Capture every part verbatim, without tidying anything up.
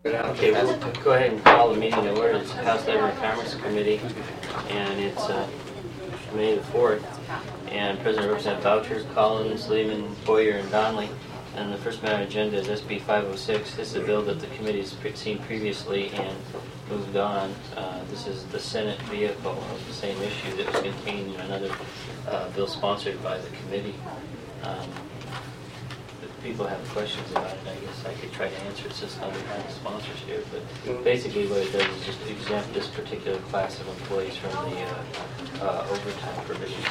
Okay, we'll go ahead and call the meeting to order. It's the House Labor and Commerce Committee, and it's uh, May the fourth. And President Representative Boucher, Collins, Lehman, Boyer, and Donnelly. And the first matter on the agenda is S B five oh six. This is a bill that the committee has seen previously and moved on. Uh, this is the Senate vehicle of the same issue that was contained in another uh, bill sponsored by the committee. Um, if people have questions about it, I guess I could try to answer it since none of the sponsors here. But basically what it does is just exempt this particular class of employees from the uh, uh, overtime provision.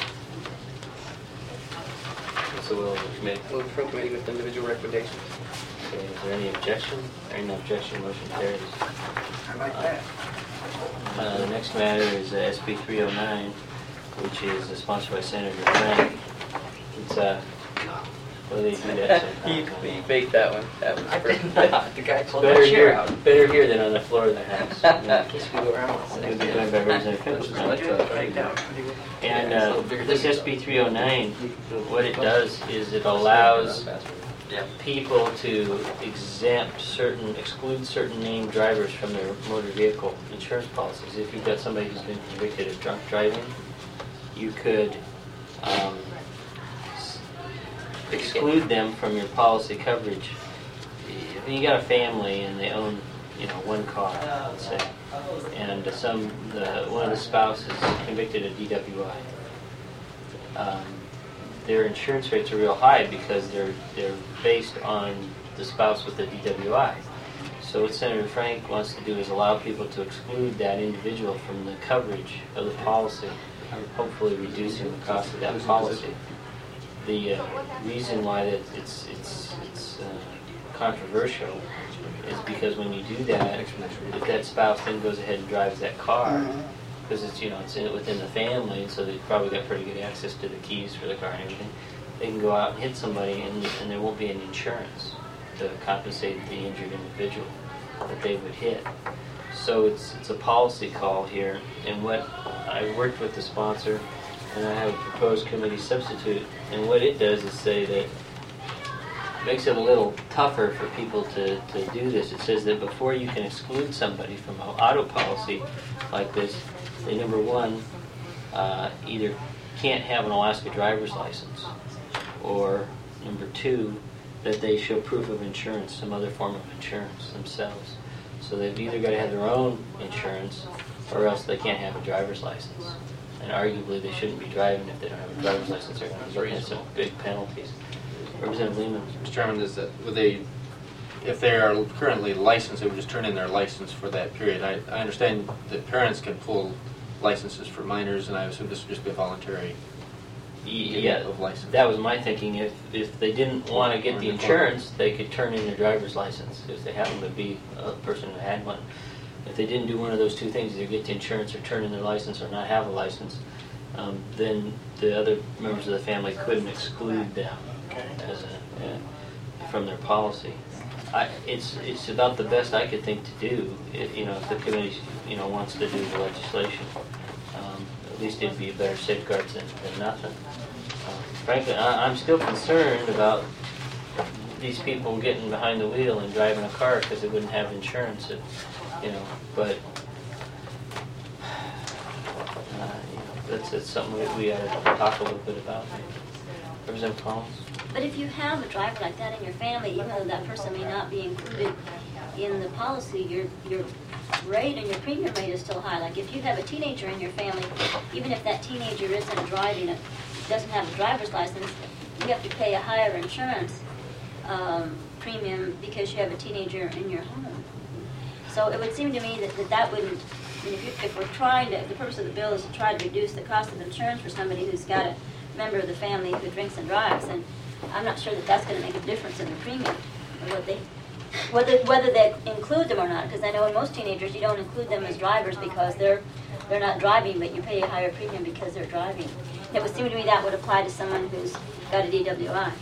So we'll committee. Move from committee with individual recommendations. Okay, is there any objection? There ain't no objection, motion carries. I like that. Uh, the next matter is uh, S B three oh nine, which is uh, sponsored by Senator Frank. It's uh, well, they do that he, sometimes. he faked that one. That was perfect. The guy pulled Better that chair here, out. better here than on the floor of the house. In case we go around. It was joined by Representative Finkelstein. And uh, this S B three oh nine, what it does is it allows people to exempt certain, exclude certain named drivers from their motor vehicle insurance policies. If you've got somebody who's been convicted of drunk driving, you could um, exclude them from your policy coverage. If you got a family and they own, you know, one car, let's say, and some the one of the spouses is convicted of D W I. Um, their insurance rates are real high because they're they're based on the spouse with the D W I. So what Senator Frank wants to do is allow people to exclude that individual from the coverage of the policy, hopefully reducing the cost of that policy. The uh, reason why that it's it's it's uh, controversial is because when you do that, if that spouse then goes ahead and drives that car, because it's, you know, it's in, within the family, so they've probably got pretty good access to the keys for the car and everything, they can go out and hit somebody and, and there won't be any insurance to compensate the injured individual that they would hit. So it's it's a policy call here, and what I worked with the sponsor, and I have a proposed committee substitute, and what it does is say that makes it a little tougher for people to, to do this. It says that before you can exclude somebody from an auto policy like this, they, number one, uh, either can't have an Alaska driver's license, or number two, that they show proof of insurance, some other form of insurance themselves. So they've either got to have their own insurance, or else they can't have a driver's license. And arguably they shouldn't be driving if they don't have a driver's license. They're going to be looking at some big penalties. Representative Lehman. Mister Chairman, is that would they, if they are currently licensed, they would just turn in their license for that period. I, I understand that parents can pull licenses for minors, and I assume this would just be a voluntary Yeah, of license. that was my thinking. If if they didn't want to get the insurance, they could turn in their driver's license if they happen to be a person who had one. If they didn't do one of those two things, either get the insurance or turn in their license or not have a license, um, then the other members of the family couldn't exclude them as a, uh, from their policy. I, it's it's about the best I could think to do. If, you know, if the committee, you know, wants to do the legislation, um, at least it'd be a better safeguard than, than nothing. Uh, frankly, I, I'm still concerned about these people getting behind the wheel and driving a car because they wouldn't have insurance. If, you know, but uh, you know, that's, that's something we, we ought to talk a little bit about. Representative Collins. But if you have a driver like that in your family, even though that person may not be included in the policy, your your rate and your premium rate is still high. Like if you have a teenager in your family, even if that teenager isn't driving, it doesn't have a driver's license, you have to pay a higher insurance um, premium because you have a teenager in your home. So it would seem to me that that, that wouldn't, I mean, if, you, if we're trying to, if the purpose of the bill is to try to reduce the cost of insurance for somebody who's got a member of the family who drinks and drives, and I'm not sure that that's going to make a difference in the premium, or what they, whether whether they include them or not. Because I know in most teenagers you don't include them as drivers because they're they're not driving, but you pay a higher premium because they're driving. And it would seem to me that would apply to someone who's got a D W I.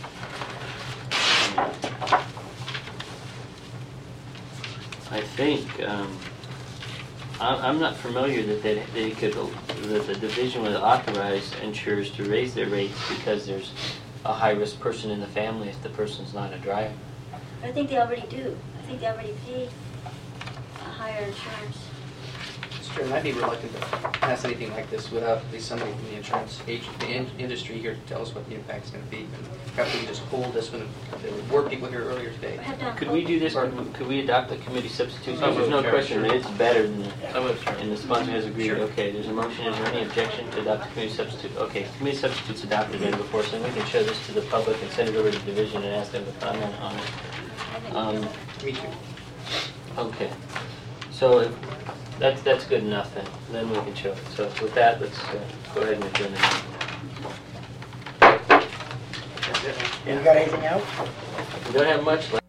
I think um, I'm not familiar that they, they could that the division would authorize insurers to raise their rates because there's a high-risk person in the family if the person's not a driver. But I think they already do. I think they already pay higher insurance. It's true, and I'd be reluctant to pass anything like this without at least somebody from the insurance agent, the in- industry here to tell us what the impact's gonna be. And perhaps we can just hold this one, there were people here earlier today. Or have Don Could we do this, Or- could we- could we adopt the committee substitutes? So There's no moved, question sure. that it's better than, So moved, sure. and the sponsor has agreed. Sure. Okay, there's a motion, is there any objection to adopt the committee substitute? Okay, committee substitutes adopted right before, so we can show this to the public and send it over to the division and ask them to comment on it. I think Um, Me too. Okay, so if, that's, that's good enough then, then we can show it. So with that, let's uh, go ahead and adjourn the meeting. That's it. You got anything else? We don't have much left.